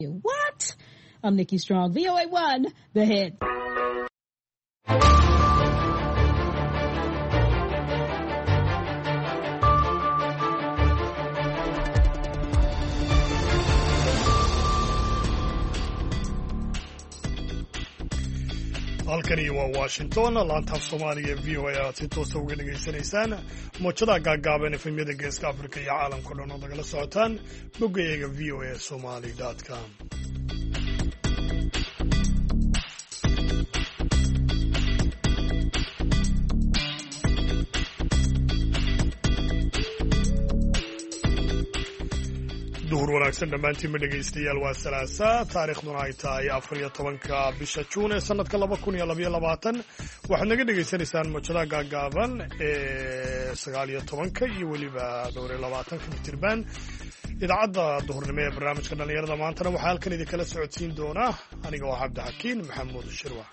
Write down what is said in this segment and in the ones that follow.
What? I'm Nikki Strong, VOA1, The Hit. halkani waa Washington laanta af Soomaaliga v o a aad si toos uga dhageysanaysaan moojada gaagaaban efemyada geeska Afrika iyo caalamka dhan oo nagala socotaan boggayaga voasomali.com. duhur wanaagsan dhammaantiin ma dhegaystayaal waa salaasa taariikhduna ay tahay 14 bisha Juun ee sanadka 2022 waxaad naga dhegaysanaysaan moojada gaagaaban ee 19 iyo weliba 20 mitirban idaacadda duhurnimo ee barnaamijka dhalinyarada maantana waxaa halkan idinkala socodsiin doona aniga oo Cabdixakiin Maxamuud Shirwa.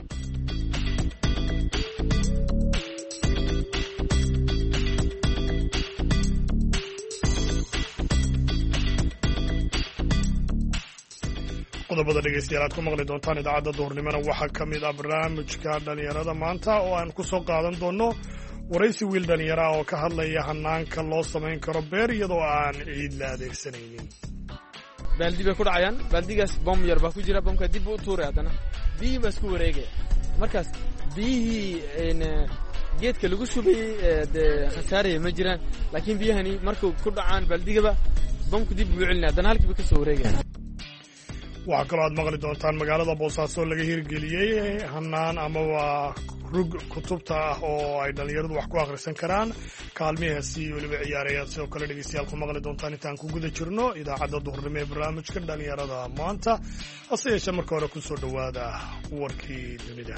qodobada dhegeystayaal aad ku maqli doontaan idaacadda duhurnimona waxaa ka mid ah barnaamijka dhalinyarada maanta oo aan ku soo qaadan doono waraysi wiil dhalinyara oo ka hadlaya hanaanka loo samayn karo beer iyadoo aan ciid la adeegsanaynin. baaldi bay ku dhacayaan, baaldigaas bom yar baa ku jira, bomka dib u tuuray haddana biyihii baa isku wareegaya. markaas biyihii geedka lagu shubay dee khasaaraya ma jiraan, laakiin biyahani markuu ku dhacaan baaldigaba bomku dib buu celinaya, haddana halkiiba ka soo wareegaya. waxaa kaloo aad maqli doontaan magaalada Boosaaso laga hirgeliyey hanaan amaba rug kutubta ah oo ay dhalinyaradu wax ku akhrisan karaan kaalmihiisi weliba ciyaarayaad sidoo kale dhegeystayaal ku maqli doontaan intaan ku guda jirno idaacadda duhurnimo ee barnaamijka dhalinyarada maanta. hase yeeshee marka hore ku soo dhowaada warkii dunida.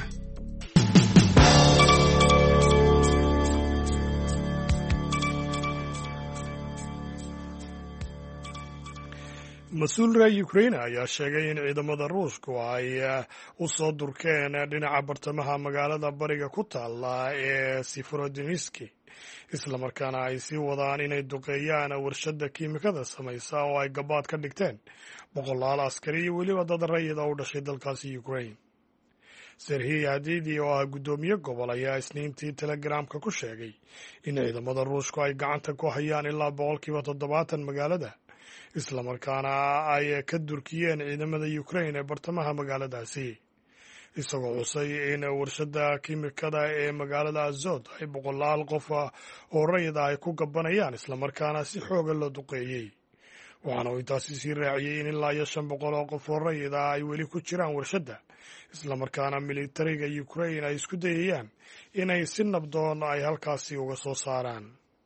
mas-uul reer Ukraine ayaa sheegay in ciidamada Ruushku ay u soo durkeen dhinaca bartamaha magaalada bariga ku taala ee Siforodinsk, isla markaana ay sii wadaan inay duqeeyaan warshada kiimikada samaysa oo ay gabaad ka dhigteen boqolaal askari iyo weliba dad rayid u dhashay dalkaasi Ukraine. Serhiy Hadidi oo ah guddoomiye gobol ayaa isniintii Telegramka ku sheegay in ciidamada Ruushku ay gacanta ku hayaan ilaa 70% magaalada, isla markaana ay ka durkiyeen ciidamada Ukraine ee bartamaha magaaladaasi, isagoo xusay in warshada kiimikada ee magaalada Azot ay boqolaal qof oo rayid ay ku gabanayaan isla markaana si xooga loo duqeeyey. waxaana uu intaasi sii raaciyey in ilaa 500 oo qof oo rayid ay weli ku jiraan warshada, isla markaana militariga Ukraine ay isku dayayaan inay si nabdoon ay halkaasi uga soo saaraan.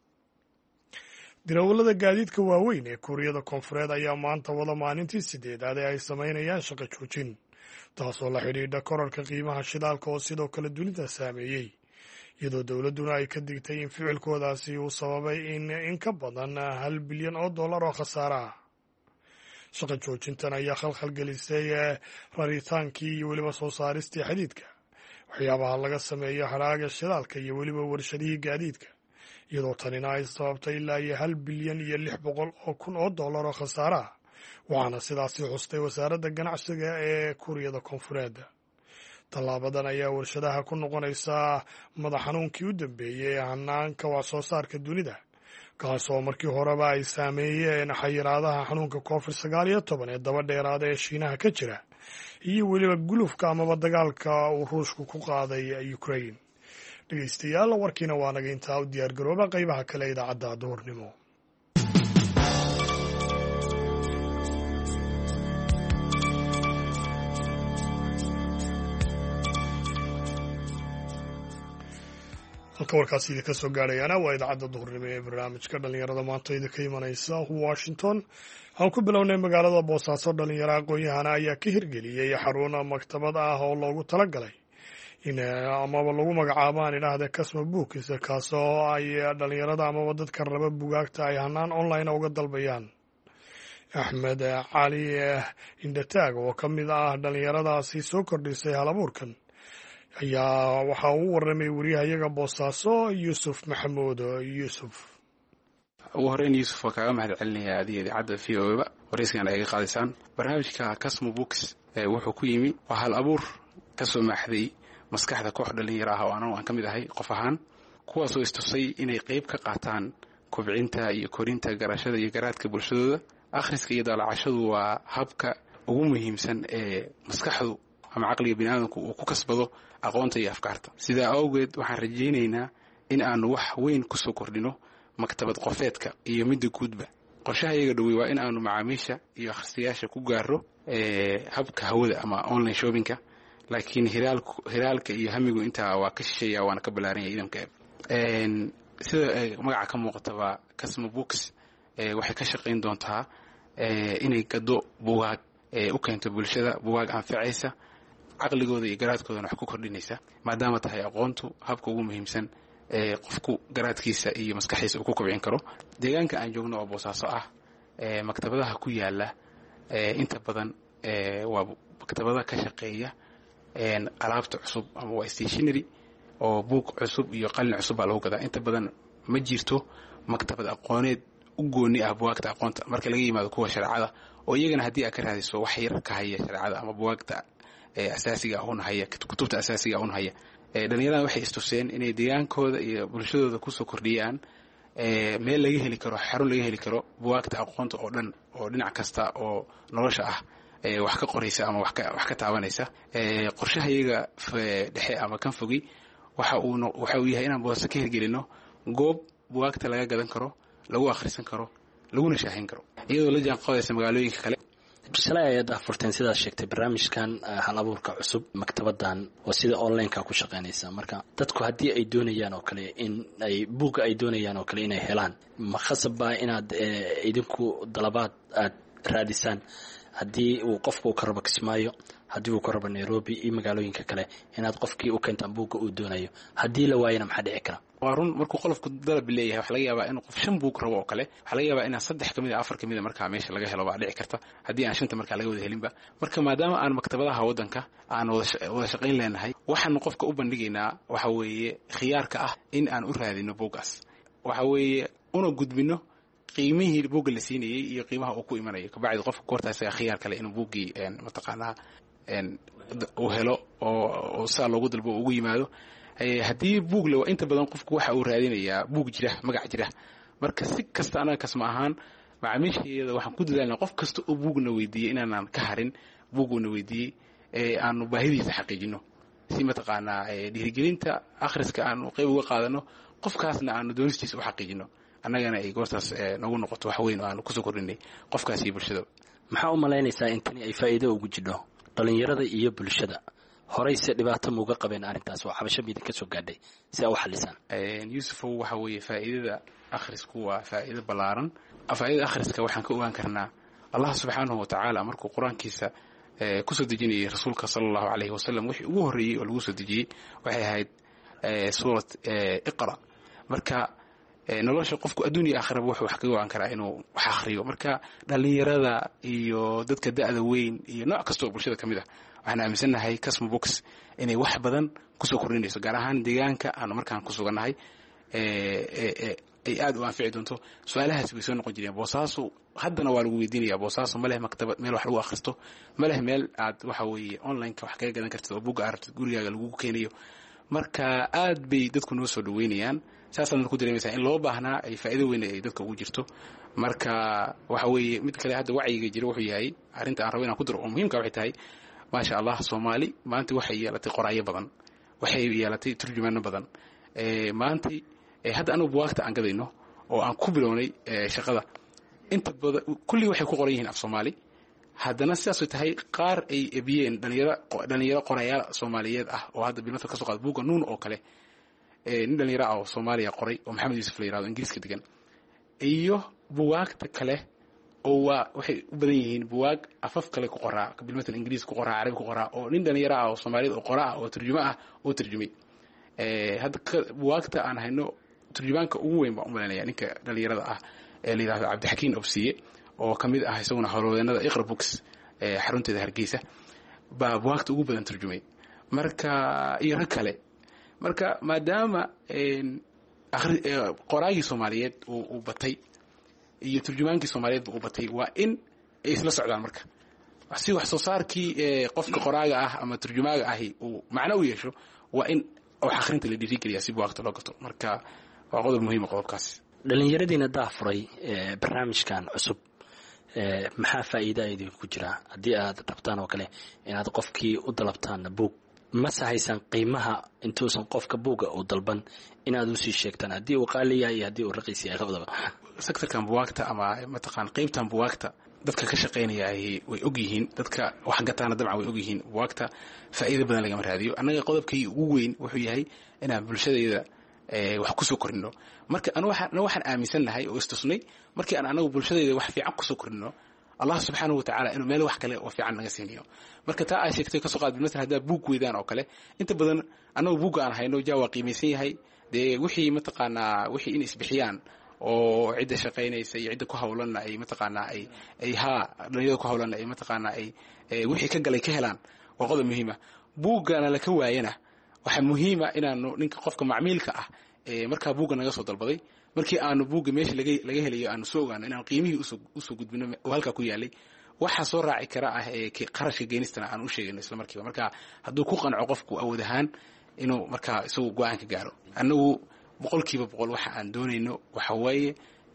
dirawallada gaadiidka waaweyn ee Kuuriyada Koonfureed ayaa maanta wada maalintii 8aad ee ay samaynayaan shaqo joojin, taasoo la xidhiidha korarka qiimaha shidaalka oo sidoo kale dunida saameeyey, iyadoo dowladduna ay ka digtay in ficilkoodaasi uu sababay in ka badan $1 bilyan oo khasaare ah. shaqo joojintan ayaa khalkhal gelisay raritaankii iyo weliba soo saaristii xadiidka, waxyaabaha laga sameeyo hadhaaga shidaalka iyo weliba warshadihii gaadiidka, iyadoo tanina ay sababtay ilaa $1 bilyan iyo 600 kun oo khasaare ah, waxaana sidaasi xustay wasaaradda ganacsiga ee Kuuriyada Koonfureed. tallaabadan ayaa warshadaha ku noqonaysa madax xanuunkii u dambeeyey hanaanka wax soo saarka dunida, kaasoo markii horeba ay saameeyeen xayiraadaha xanuunka COVID-19 ee daba dheeraada ee Shiinaha ka jira iyo weliba gulufka amaba dagaalka uu Ruushku ku qaaday Ukraine. dhegeystayaal warkiina waa naga intaa u diyaar garooba qaybaha kale idaacadda duhurnimo. halka warkaasi idinka soo gaadhayaana waa idaacadda duhurnimo ee barnaamijka dhalinyarada maanta idinka imanaysa Washington. aan ku bilownay magaalada Boosaaso dhalinyaro aqoon-yahana ayaa ka hirgeliyey xarun maktabad ah oo loogu talagalay in amaba lagu magacaabaan idhaahda Kasma Books, kaasoo ay dhalinyarada amaba dadka raba bugaagta ay hanaan online uga dalbayaan. Axmed Cali Indataag oo ka mid ah dhalinyaradaasi soo kordhisay halabuurkan ayaa waxa uu warramay wariyahayaga Boosaaso Yuusuf Maxamuud Yuusuf. ugu horeyn Yusuf kaaga mahad celinaya idaacadda VOA wareysigan ay qaadaysan barnaamijka Kasmo Books wuxuu ku yimi waa hal abuur ka soo maaxday maskaxda koox dhalinyaro ah oo aan kamid ahay qof ahaan kuwaas oo istusay inay qayb ka qaataan kobcinta iyo korinta garashada iyo garaadka bulshadooda akhriska iyo daalacashadu waa habka ugu muhiimsan ee maskaxdu ama aqliga bini'aadamku uu ku kasbado aqoonta iyo afkaarta sida awgeed waxaan rajaynaynaa in aanu wax weyn ku soo kordhino maktabad qofeedka iyo midda guudba qorshahayaga dhawey waa in aanu macaamiisha iyo akhristayaasha ku gaaro habka hawada ama online shoppingka laakiin hiraalka iyo hamigu intaa waa ka shisheeya waana ka balaaran yahay idamka sida magaca ka muuqataba Kasmo Books waxay ka shaqayn doontaa inay gado buugaag u keento bulshada buugaag anfacaysa aqligooda iyo garaadkoodana wax ku kordhinaysa maadaama tahay aqoontu habka ugu muhiimsan qofku garaadkiisa iyo maskaxiisa uu ku kobcin karo deegaanka aan joogno oo Boosaaso ah maktabadaha ku yaala inta badan waa maktabada ka shaqeeya alaabta cusub ama waa stationery oo buug cusub iyo qalin cusub baa lagu gadaa inta badan ma jirto maktabad aqooneed u gooni ah buugta aqoonta marka laga yimaado kuwa sharciyada oo iyagana hadii aad ka raadiso wax yar ka haya sharciyada ama buugta asaasiga ah oo haya kutubta asaasiga ah oo haya dhalinyarada waxay istuseen inay deegaankooda iyo bulshadooda ku soo kordhiyaan meel laga heli karo xarun laga heli karo buugta aqoonta oo dhan oo dhinac kasta oo nolosha ah wax ka qoraysa ama wax ka taabanaysa qorshahayaga dhexe ama kan fogi waxa uu yahay inaan Boosaaso ka hirgelino goob buugta laga gadan karo lagu akhrisan karo laguna shaahin karo iyadoo la jaan qaadaysa magaalooyinka kale bisalaayada furteen sidaas sheegtay barnaamijkan hal abuurka cusub maktabadan oo sida online-ka ku shaqeynaysa marka dadku hadii ay doonayaan oo kale in ay buug ay doonayaan oo kale inay helaan ma khasaba inaad idinku dalabaad aad raadisaan hadii uu qofku ka rabo Kismaayo hadii uu ka rabo Nairobi iyo magaalooyinka kale inaad qofkii u keentaan buug uu doonayo hadii la waayana maxaa dhici kara warun markuu qolofku dalab leeyahay wax laga yaabaa inuu qof 5 buug rabo oo kale wax laga yaabaa in 3 kamid 4 kamid marka meesha laga helo baa dhici karta hadii aan 5 marka laga wada helinba marka maadaama aan maktabadaha wadanka aan wada shaqeyn leenahay waxaan qofka u bandhigaynaa waxa weeye khiyaarka ah in aan u raadino buugaas waxa weeye una gudbino qiimihii buugga la siinayay iyo qiimaha uu ku imanayo ka bacdi qofka koortaas khiyaar kale inuu buuggii mataqaanaa uu helo oo saa loogu dalbo ugu yimaado hadii buug la inta badan qofku waxa uu raadinayaa buug jira magac jira marka si kasta anaga kasma ahaan macaamiisheeda waxaan ku dadaalnaa qof kasta oo buugna weydiiyay inaan ka harin buuguna weydiiyay aanu baahidiisa xaqiijino si mataqaanaa dhiirigelinta akhriska aanu qayb uga qaadano qofkaasna aanu doonistiisa u xaqiijino annagana ay goortaas nagu noqoto wax weyn oo aanu ku soo kordhinay qofkaas iyo bulshada maxaa u malaynaysaa in tani ay faa'iido ugu jidho dhalinyarada iyo bulshada horeyse dhibaato muuga qabeen arintaas waa xabasho mid ka soo gaadhay si ay u xalisaan Yusuf waxa weeye faa'iidada akhrisku waa faa'iido balaaran faa'iidada akhriska waxaan ka ogaan karnaa Allah subhanahu wa ta'ala markuu quraankiisa ku soo dejinayay rasuulka sallallahu alayhi wasallam wixii ugu horeeyay oo lagu soo dejiyay waxay ahayd suurad Iqra marka nolosha qofku adduunyo aakhiraba wuxuu wax ka go'an karaa inuu wax akhriyo marka dhalinyarada iyo dadka da'da weyn iyo nooc kasta oo bulshada kamid ah waxaan aaminsanahay Kasmo Books inay wax badan ku soo kordhinayso gaar ahaan deegaanka aan markaan ku suganahay ay aad u anfici doonto su'aalahaas way soo noqon jireen Boosaaso haddana waa lagu weydiinayaa Boosaaso ma leh maktabad meel wax lagu akhristo ma leh meel aad waxa weeye online-ka wax kaga gadan kartid oo buug aragtid gurigaaga lagu keenayo marka aad bay dadku noo soo dhaweynayaan saasaan ku dareemaysaa in loo baahnaa ay faa'iido weyn ay dadka ugu jirto marka waxa weeye mid kale hadda wacyiga jira wuxuu yahay arinta aan rabo inaan ku daro oo muhiimka waxay tahay ma sha Allah Soomaali maanta waxay yeelatay qoraayo badan waxay yeelatay turjumaano badan maanta hadda anu buugta aan gadayno oo aan ku bilownay shaqada inta badan kulli waxay ku qoran yihiin af Soomaali haddana sidaas ay tahay qaar ay ebiyeen dhalinyaro qorayaal Soomaaliyeed ah oo hadda bilmada ka soo qaad buugga nuun oo kale nin dhalinyaro ah oo Soomaaliya qoray oo Maxamed Yuusuf la yiraahdo Ingiriiska degan iyo buugta kale oo waxay u badan yihiin buug afaf kale ku qoraa bilmada Ingiriis ku qoraa Carabi ku qoraa oo nin dhalinyaro ah oo Soomaaliyeed oo qoraa oo turjuma ah oo turjumay hadda buugta aan hayno turjumaanka ugu weyn baa u maleynaya ninka dhalinyarada ah ee la yiraahdo Cabdixakiin Obsiye oo kamid ah isaguna howlwadeenada Iqra Books xarunteeda Hargeysa baa buugta ugu badan turjumay marka iyo rag kale marka maadaama qoraayii Soomaaliyeed uu batay iyo turjumaankii soomaaliyeed buu u batay waa in ay isla socdaan marka si wax soo saarkii qofka qoraaga ah ama turjumaaga ahi uu macno u yeesho waa in wax akhrinta la dhiirigeliyaa si buwaagta loo gato marka waa qodob muhiima qodobkaas. dhallinyaradiina daafuray barnaamijkan cusub maxaa faa'iida idinku jira haddii aad rabtaan oo kale inaad qofkii u dalabtaan buug mase haysan qiimaha intuusan qofka buugga uu dalban inaad usii sheegtaan haddii uu qaali yahay iyo haddii uu raqiis yahay labadaba. sektorkan buwaagta ama mataqaan qaybtan buwaagta dadka ka shaqaynaya way og yihiin dadka wax gataana dabcan way og yihiin buwaagta faa'iido badan lagama raadiyo annaga qodobkii ugu weyn wuxuu yahay inaan bulshadayda wax kusoo korino marka waxaan aaminsannahay oo istusnay markii aan anagu bulshadayda wax fiican kusoo korino allah subxaanahu watacaala inuu meel wax kale oo fiican naga siinayo marka taa ay sheegtay kasoo qaad bilmasal haddaa buug weydaan oo kale inta badan annagu buugga aan hayno jaa waa qiimaysan yahay dee wixii mataqaanaa wixii in isbixiyaan oo cidda shaqaynaysa iyo cidda ku hawlanna ay mataqaanaa ay dhalinyarada ku hawlanna ay mataqaanaa ay wixii ka galay ka helaan waa qodob muhiima buuggana laka waayana waxaa muhiima inaanu ninka qofka macmiilka ah markaa buugga naga soo dalbaday markii aanu buugga meesha laga helayo aanu soo ogaano inaan qiimihii usoo gudbino oo halkaa ku yaalay waxaa soo raaci kara ah qarashka geenistana aan u sheegayno isla markiiba marka hadduu ku qanco qofku awood ahaan inuu markaa isagu go-aan ka gaaro annagu 100% waxa aan doonayno waxa waaye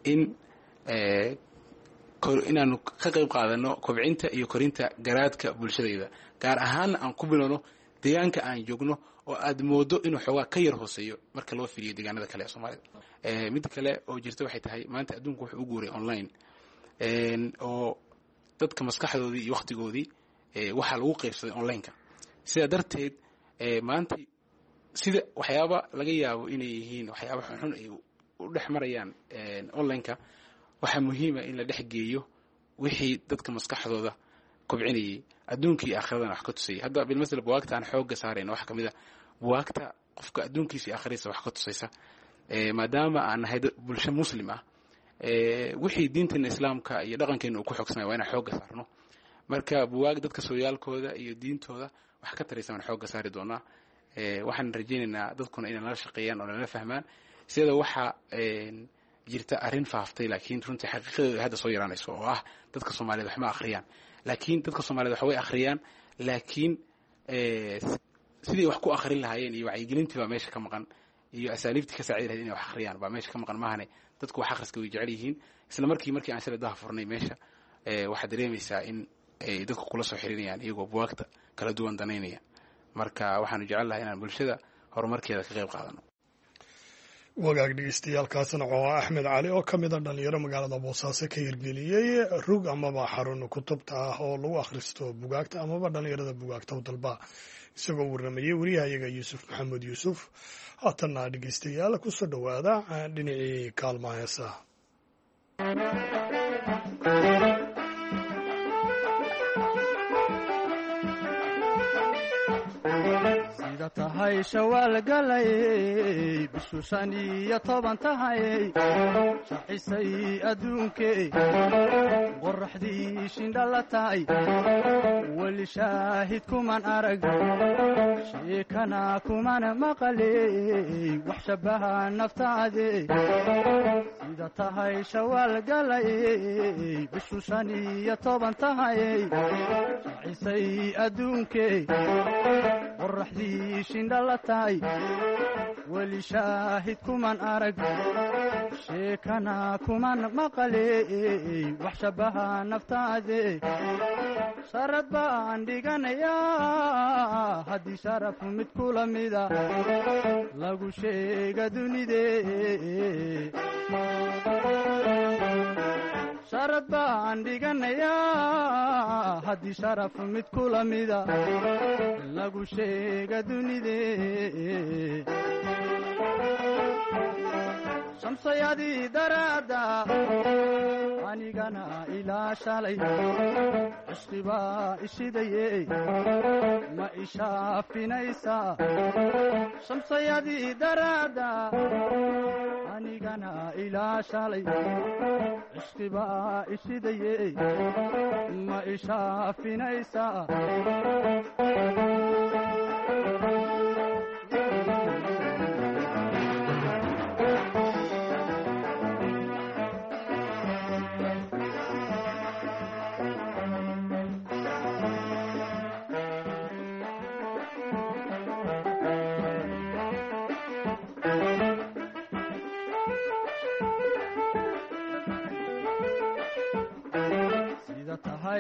inaanu ka qayb qaadano kobcinta iyo korinta garaadka bulshadayda gaar ahaan aan ku bilowno deegaanka aan joogno oo aad moodo inuu xoogaa ka yar hooseeyo marka loo fiiriyo deegaanada kale ee Soomaalida mid kale oo jirta waxay tahay maanta adduunku wuxuu u guuray online oo dadka maskaxdoodii iyo waqtigoodii waxa lagu qaybsaday online-ka sida darteed maanta sida waxyaaba laga yaabo inay yihiin waxyaaba xun ay u dhex marayaan online-ka waxa muhiim ah in la dhex geeyo wixii dadka maskaxdooda kobcinayay adduunkii akhridan wax ka tusay hadda bil masal buwaagta aan xoog saarayna waxa kamid ah buwaagta qofka adduunkiisa akhriisa wax ka tusaysa maadaama aan nahay bulsho muslim ah wixii diintan islaamka iyo dhaqankeena uu ku xogsanay waa inaan xoog saarno marka buwaag dadka sooyaalkooda iyo diintooda wax ka taraysan aan xoog saari doonaa waxaan rajaynaynaa dadkuna inay nala shaqeeyaan oo nala fahmaan sida waxa jirta arrin faaftay laakiin runtii xaqiiqadeedu hadda soo yaraanayso oo ah dadka Soomaaliyeed wax ma akhriyaan laakiin dadka Soomaaliyeed wax way akhriyaan laakiin sidii wax ku akhrin lahaayeen iyo wacyigelintii baa meesha ka maqan iyo asaaliibtii ka saaciday inay wax akhriyaan baa meesha ka maqan maahane dadku wax akhriska way jecel yihiin isla markii aan sida daha furnay meesha waxa dareemaysaa in ay dadku kula soo xirinayaan iyagoo buwaagta kala duwan danaynaya marka waxaanu jecelahay inaan bulshada horumarkeeda ka qayb qaadano wagaag dhegeystayaaalkaasna waa Axmed Cali oo ka mid ah dhalinyaro magaalada Boosaaso ka hirgeliyay rug amaba xarun kutubta ah oo lagu akhristo bugaagta amaba dhalinyarada bugaagta u dalba isagoo warramayay wariyahayaga Yuusuf Maxamed Yuusuf haatana dhegeystayaal ku soo dhawaada dhinacii kaalmaha heesaha tahay shawaal galay bishu 15 tahay shaxisay adduunkee qorraxdii shindhala tahay wali shaahid kuman arag sheekana kuman maqalay wax shabaha naftaade sida tahay shawaal galay bishu 15 tahay shaxisay adduunkee qorraxdii shindhala tahay wali shaahid kuman arag sheekana kuman maqalay wax shabaha naftaade sharad baan dhiganayaa haddii sharaf mid kula mida lagu sheega dunidee sharad baan dhiganayaa haddii sharaf mid kula mida lagu sheega dunidee shamsayadii daraada anigana ilaa shalay cishqibaa ishidaye ma ishaafinaysaa shamsayadii daraada anigana ilaa shalay cishqibaa ishidaye ma ishaafinaysaa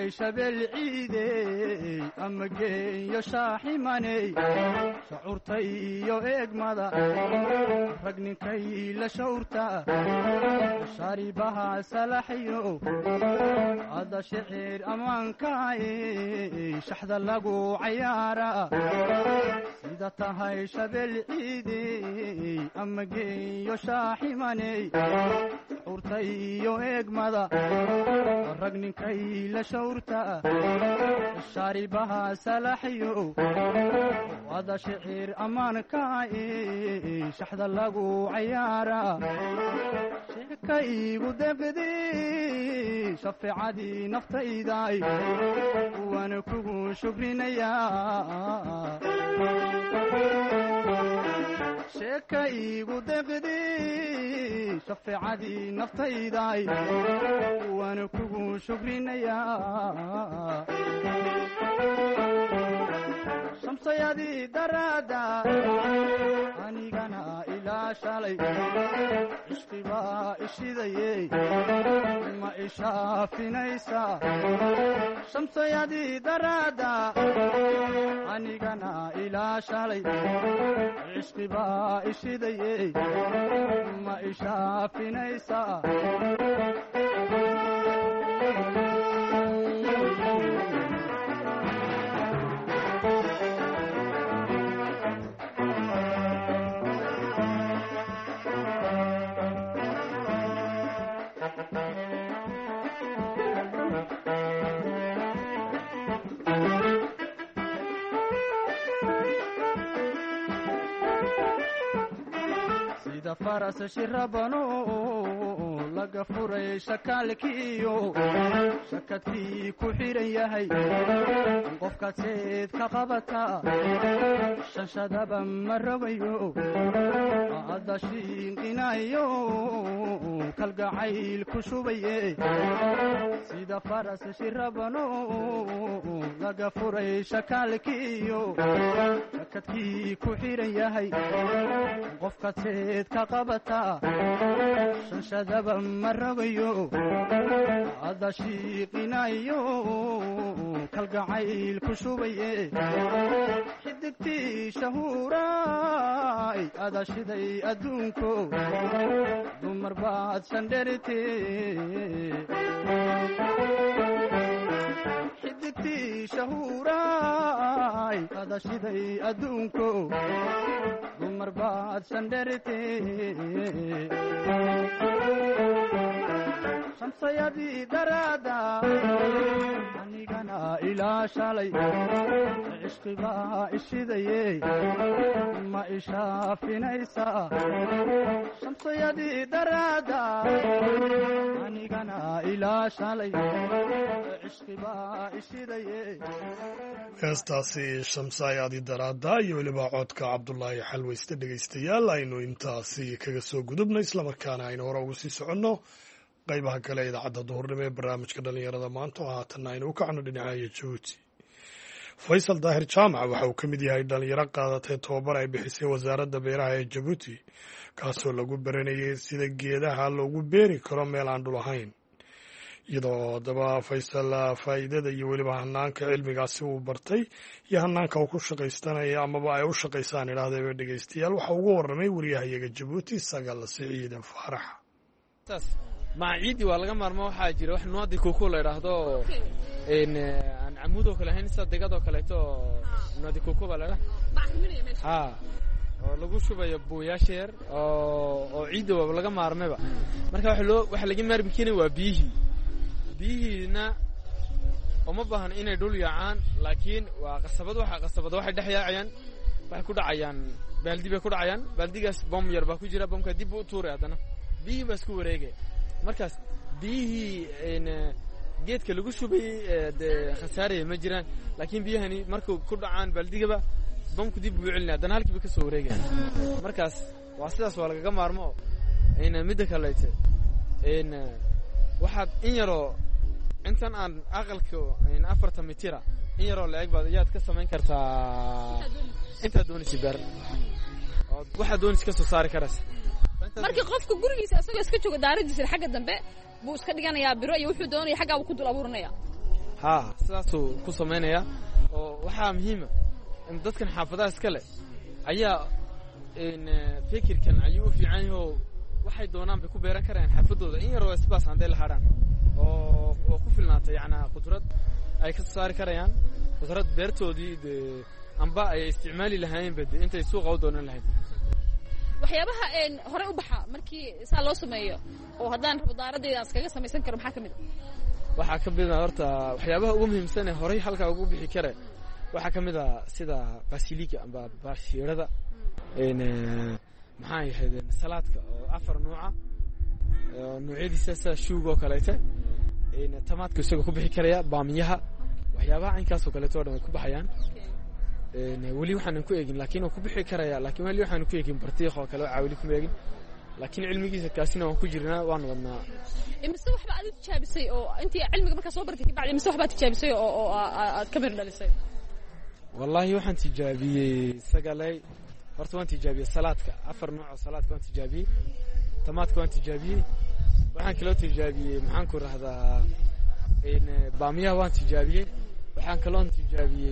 shabeel ciidey ama geeyo shaaximaney shacuurta iyo eegmada rag ninkay la shawrta shaaribaha salaxyo ada shicir ammaankaay shaxda lagu cayaara sida tahay shabeel ciidey ama geeyo shaaximaney shacuurta iyo eegmada rag ninkay la shawrta shaaribaha salaxyo ada shicir ammaankaay shaxda lagu cayaara sheekaygu deqdi shafeecadii naftayday waana kugu shukrinayaa sheekaygu deqdi shafeecadii naftayday waana kugu shukrinayaa shamsayadii daraada anigana ilaa shalay cishqibaa ishidayey ma ishaafinaysa shamsayadii daraada anigana ilaa shalay cishqibaa ishidayey ma ishaafinaysa sida faras shirabano laga furay shakaalkiyo shakadkii ku xiran yahay qofkaad seed ka qabata shanshadaba ma rogayo hadda shiinqinayo kalgacayl ku shubaye sida faras shirabano laga furay shakaalkiyo shakadkii ku xiran yahay qofkaad seed ka qabata shanshadaba ma rogayo hadda shiiqinayo kalgacayl ku shubaye xidigtii shahuuraay ada shiday adduunko dumar baad sandherite xidigtii shahuuraay ada shiday adduunko dumar baad sandherite shamsayadii daraada anigana ilaa shalay cishqibaa ishidayey ma ishaafinaysa shamsayadii daraada anigana ilaa shalay cishqibaa ishidayey heestaasi shamsayadii daraada iyo weliba codka cabdulaahi xalweyste dhegaystayaal aynu intaasi kaga soo gudubno islamarkaana aynu hore ugu sii soconno qaybaha kale idaacadda duhurnimo ee barnaamijka dhallinyarada maanta oo haatanna aynu u kacno dhinacaaya jabuuti faysal daahir jaamac waxa uu ka mid yahay dhallinyaro qaadatay tobabar ay bixisay wasaaradda beeraha ee jabuuti kaasoo lagu baranayay sida geedaha loogu beeri karo meel aan dhul ahayn iyadoo haddaba faysal faa'iidada iyo weliba hanaanka cilmigaasi uu bartay iyo hanaanka uu ku shaqaystanaya amaba ay u shaqaysaan idhaahdaba dhegaystayaal waxa ugu warramay wariyahayaga jabuuti sagal siciidan faarax maaciidi waa laga maarmo waxaa jira wax nuadi kuku la idhaahdo aan camuudoo kale ahayn sida degadoo kaleeto nuadi kuku baa la idhaha oo lagu shubayo buuyaasha yar oo ciidda waa laga maarmayba marka waxa laga maarmi keenay waa biyihiina uma baahan inay dhul yaacaan laakiin waa qasabad waxay dhex yaacayaan waxay ku dhacayaan baaldi bay ku dhacayaan baaldigaas bom yar baa ku jira bomka dib u tuuray haddana biyihii baa isku wareegaya markaas biyihii geedka lagu shubayey dee khasaaraya ma jiraan laakiin biyahani markuu ku dhacaan baaldigaba bomku dib buu celinaya haddana halkiiba ka soo wareegaya markaas waa sidaas waa lagaga maarmo midda kalete waxaad in yaroo intan aan aqalka 40 mitira in yaroo la-eg baad ayaad ka samayn kartaa intaad doonaysa beer oo waxaad doonaysa ka soo saari karaysa markii qofka gurigiisa asagoo iska jooga daaradiisa xagga dambe buu iska dhiganayaa biro iyo wuxuu doonaya xagga uu ku dul abuuranaya haa sidaasuu ku samaynayaa oo waxaa muhiima in dadkan xaafadaha iska leh ayaa fikirkan ayuu u fiican yahay oo waxay doonaan bay ku beeran karayaan xaafadooda in yaroo isbaas hadday la hadhaan oo ku filnaatay yacnaa qudrad ay ka saari karayaan qudrad beertoodii dee amba ay isticmaali lahaayeenba de intay suuqa u doonan lahayd waxyaabaha horey u baxa markii saa loo sameeyo oo haddaan rabo daaradayda iskaga samaysan karo maxaa ka mid waxaa ka mid a horta waxyaabaha ugu muhiimsan ee horey halkaa ugu bixi kare waxaa ka mid a sida basiliga amba bashiirada maxaa yahaydeen salaadka oo 4 nuuca oo nuucyadiisa sida shuuga oo kaleete tamaadka isagoo ku bixi karaya baamiyaha waxyaabaha caynkaasoo kaleeto oo dhan way ku baxayaan weli waxaanan ku eegin laakiin waa ku bixi karaya laakiin weli waxaanan ku eegin bartiiq oo kale weli kuma eegin laakiin cilmigiisa kaasina waan ku jirnaa waan wadnaa imise waxba aad tijaabisay oo intii cilmiga markaa soo bartay kabacdi imise waxbaa tijaabisay oo aad ka mir dhalisay wallaahi waxaan tijaabiyey sagalay horta waan tijaabiyey salaadka 4 nooc oo salaadka waan tijaabiyey tamaadka waan tijaabiyey waxaan kaloo tijaabiyey maxaan ku rahdaa baamiyaha waan tijaabiyey waxaan kaloo tijaabiyey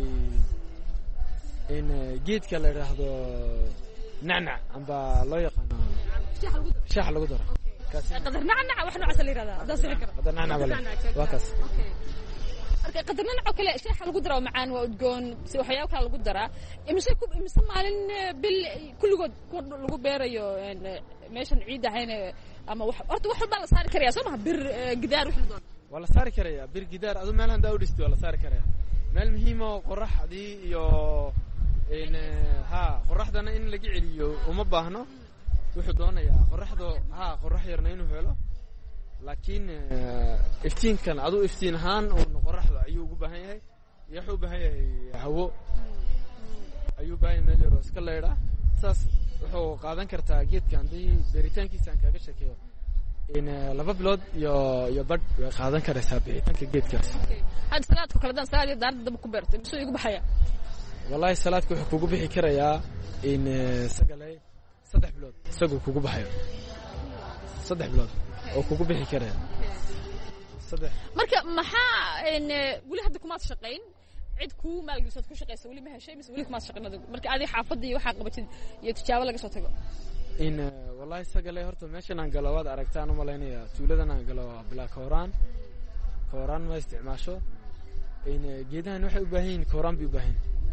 geedka la yiraahdo nacnac amba loo yaqaano shaax lagu daro qadar nacnac wax noocaas la yiraahdaa hada sii karo qadar nacnac waa kaas marka qadar nacnac kale shaax lagu daro macaan waa udgoon si waxyaabo kale lagu daraa imise maalin bil kulligood lagu beerayo meeshan ciid ahayn ama wax horta wax walba la saari karayaa soo ma bir gidaar wax la doon waa la saari karayaa bir gidaar adu meel handa u dhisto waa la saari karayaa meel muhiim oo qoraxdii iyo qoraxdana in laga celiyo uma baahno wuxuu doonayaa qorax yarna inuu helo laakiin iftiinkan aduu iftiin ahaan uuna qoraxda ayuu ugu baahan yahay iyo wuxuu u baahan yahay hawo ayuu u baahan yahay meel yaroo iska leydha saas wuxuu qaadan kartaa geedkan haddii beeritaankiisa aan kaaga sheekeeyo 2 bilood iyo badh way qaadan karaysaa bixitaanka geedkaas hadda salaadku kala dan salaad iyo daarada daba ku beertay muxuu igu baxaya wallahi salaadku wuxuu kugu bixi karayaa sagalay 3 bilood isagoo kugu baxayo 3 bilood oo kugu bixi karaya 3 marka maxaa weli hadda kumaad shaqayn cid ku maalgeliso ku shaqeyso weli ma heshay mise weli kumaad shaqaynado marka aad xaafadii waxa qabatid iyo tijaabo laga soo tago wallahi sagalay horta meeshan aan galo waad aragtaan u malaynaya tuuladan aan galo bilaa kooraan ma isticmaasho geedahan waxay u baahan yihiin kooraan bay u baahan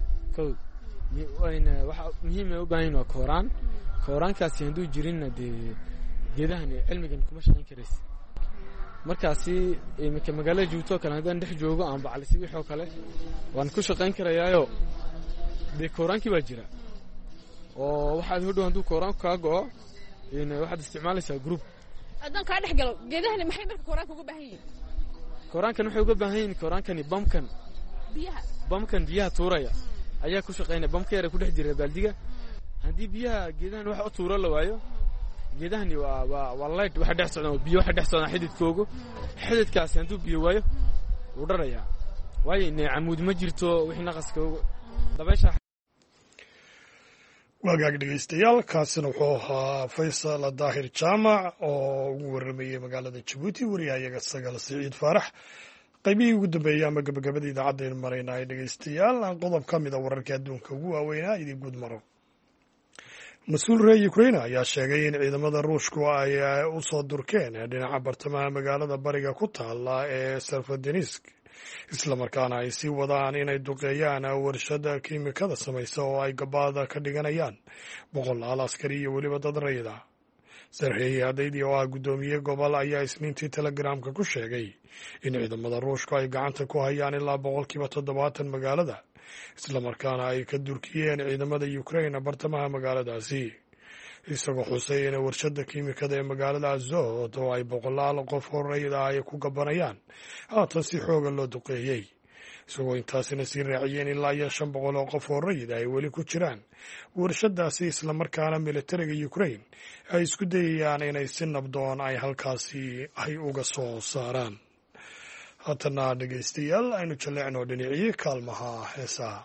waxa muhiim ay u baahan yihiin waa kooraankaasi hadduu jirinna dee geedahan cilmigan kuma shaqayn karaysa markaasi iminka magaalada joogto kale haddaan dhex joogo aan bacalisi wixii oo kale waan ku shaqayn karayaayo dee kooraankii baa jira oo waxaad hodhow hadduu kooraanku kaa go'o waxaad isticmaalaysaa group haddaan kaa dhex galo geedahani maxay marka kooraanka uga baahan yihiin kooraankan waxay uga baahan yihiin kooraankan bamkan biyaha tuuraya ayaa ku shaqaynaya bamka yar ku dhex jira baaldiga haddii biyaha geedahan wax u tuuro la waayo geedahani waa light waxa dhex socdaan biyo waxa dhex socdaan xididkaasi hadduu biyo waayo wuu dharayaa waayo camuud ma jirto wixii naqaska dabaysha waagaag dhegeystayaal kaasina wuxuu ahaa faysal daahir jaamac oo ugu waramayay magaalada jabuuti wariyahayaga sagal siciid faarax qaybihii ugu dambeeyey ama gabagabada idaacaddayn maraynaay dhegeystayaal qodob ka mida wararka adduunka ugu waaweynaa idin guud maro mas-uul reer ukraine ayaa sheegay in ciidamada ruushku ay u soo durkeen dhinaca bartamaha magaalada bariga ku taala ee serfadenisk islamarkaana ay sii wadaan inay duqeeyaan warshada kiimikada samaysa oo ay gabaada ka dhiganayaan 100 askari iyo weliba dad rayida sarxeeye adaydi oo ah guddoomiye gobol ayaa isniintii telegramka ku sheegay in ciidamada ruushku ay gacanta ku hayaan ilaa 70% magaalada islamarkaana ay ka durkiyeen ciidamada Ukraine bartamaha magaaladaasi isagoo xusay in warshada kiimikada ee magaalada Azot oo ay 100 qof horeyda ay ku gabanayaan haatan si xooga loo duqeeyay isagoo intaasina sii raaciyeen ilaa 500 oo qof horeyda ay weli ku jiraan warshadaasi islamarkaana militariga Ukraine ay isku dayayaan inay si nabdoon ay halkaasi ay uga soo saaraan haatana dhegeystayaal aynu jaleecno dhinacii kaalmaha heesaha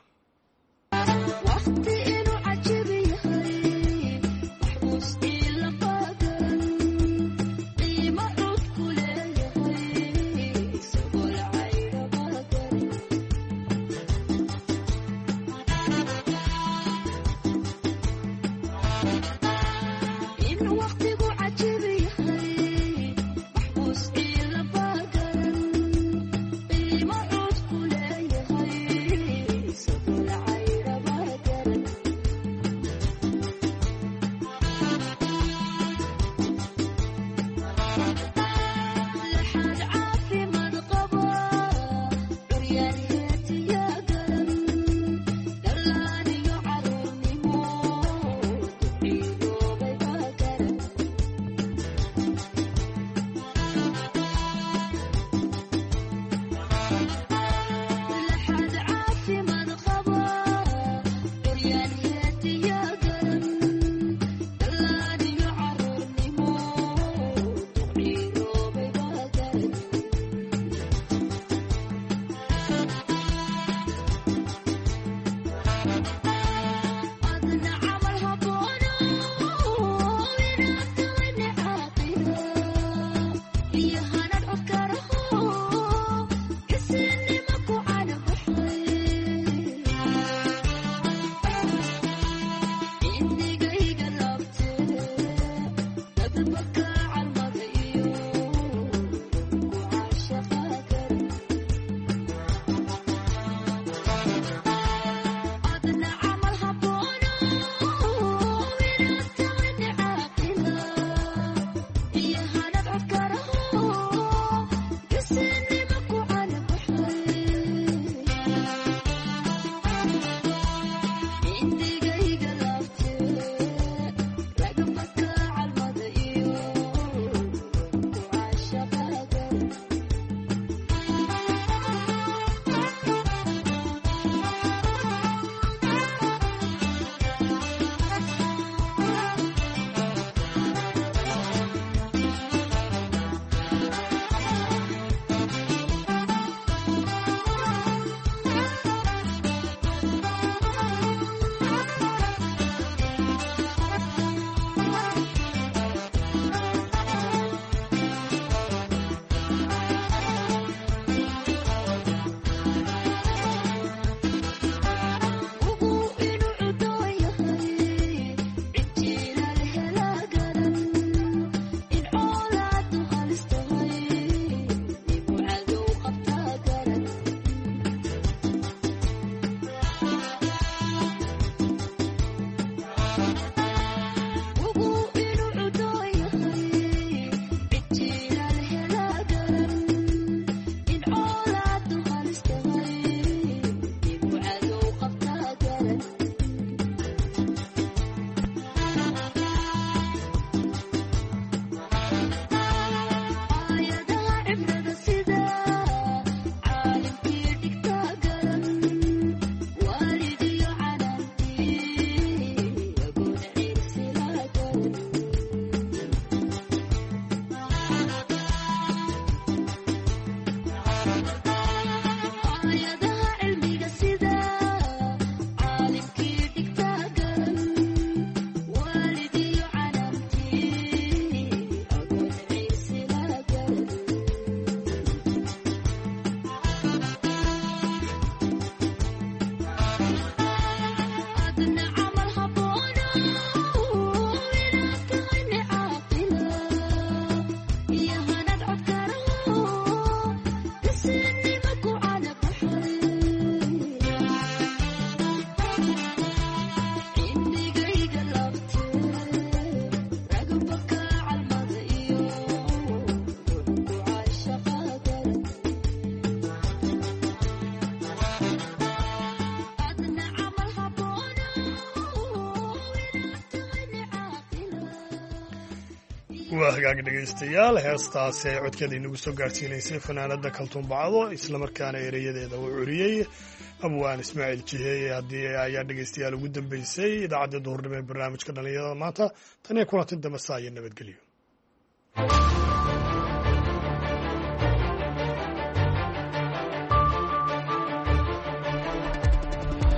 waa hagaag dhegaystayaal heestaasi ay codkeeda inagu soo gaadhsiinaysay fanaanada kaltuun bacdo islamarkaana ereyadeeda uu curiyey abwaan ismaaciil jiheeye haddii ayaa dhegaystayaal ugu dambeysay idaacadda duhurnimo ee barnaamijka dhallinyarada maanta tan iyo kulanti dambe saa iyo nabadgelyo